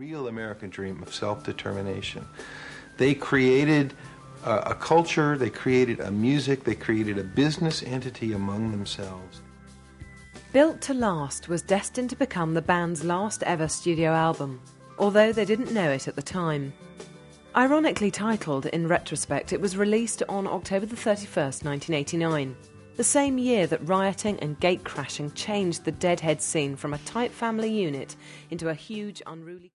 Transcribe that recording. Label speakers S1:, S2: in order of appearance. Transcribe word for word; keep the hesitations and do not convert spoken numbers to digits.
S1: real American dream of self-determination. They created uh, a culture, they created a music, they created a business entity among themselves.
S2: Built to Last was destined to become the band's last ever studio album, although they didn't know it at the time. Ironically titled, in retrospect, it was released on October the thirty-first, nineteen eighty-nine, the same year that rioting and gate crashing changed the Deadhead scene from a tight family unit into a huge, unruly...